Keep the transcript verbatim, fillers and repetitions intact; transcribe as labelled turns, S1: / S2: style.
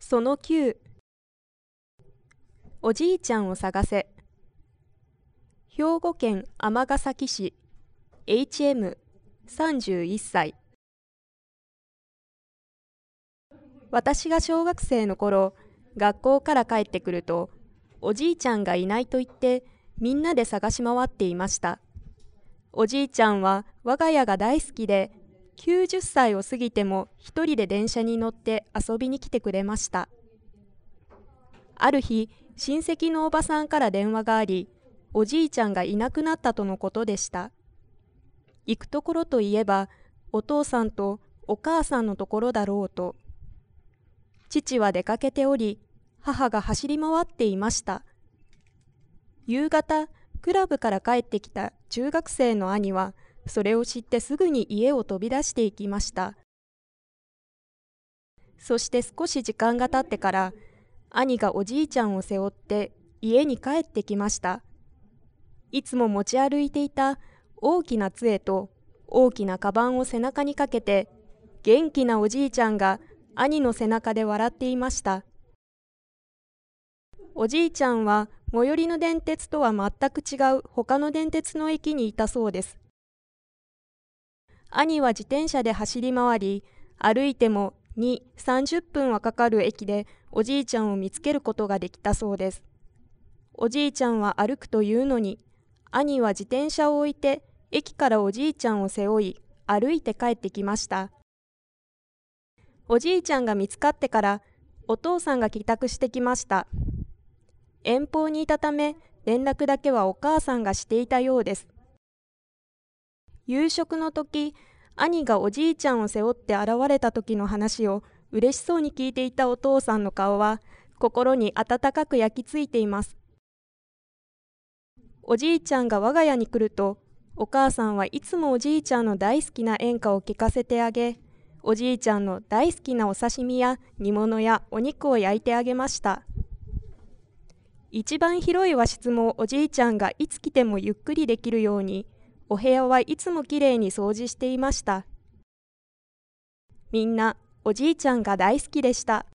S1: そのきゅう、おじいちゃんを探せ。兵庫県尼崎市 エイチエムさんじゅういっさい。私が小学生の頃、学校から帰ってくると、おじいちゃんがいないと言ってみんなで探し回っていました。おじいちゃんは我が家が大好きで、きゅうじゅっさいを過ぎても一人で電車に乗って遊びに来てくれました。ある日、親戚のおばさんから電話があり、おじいちゃんがいなくなったとのことでした。行くところといえば、お父さんとお母さんのところだろうと。父は出かけており、母が走り回っていました。夕方、クラブから帰ってきた中学生の兄は、それを知ってすぐに家を飛び出していきました。そして少し時間が経ってから、兄がおじいちゃんを背負って家に帰ってきました。いつも持ち歩いていた大きな杖と大きなカバンを背中にかけて、元気なおじいちゃんが兄の背中で笑っていました。おじいちゃんは最寄りの電鉄とは全く違う他の電鉄の駅にいたそうです。兄は自転車で走り回り、歩いてもに、さんじゅっぷんはかかる駅でおじいちゃんを見つけることができたそうです。おじいちゃんは歩くというのに、兄は自転車を置いて駅からおじいちゃんを背負い、歩いて帰ってきました。おじいちゃんが見つかってから、お父さんが帰宅してきました。遠方にいたため、連絡だけはお母さんがしていたようです。夕食の時、兄がおじいちゃんを背負って現れた時の話を嬉しそうに聞いていたお父さんの顔は、心に温かく焼き付いています。おじいちゃんが我が家に来ると、お母さんはいつもおじいちゃんの大好きな演歌を聞かせてあげ、おじいちゃんの大好きなお刺身や煮物やお肉を焼いてあげました。一番広い和室もおじいちゃんがいつ来てもゆっくりできるように、お部屋はいつもきれいに掃除していました。みんなおじいちゃんが大好きでした。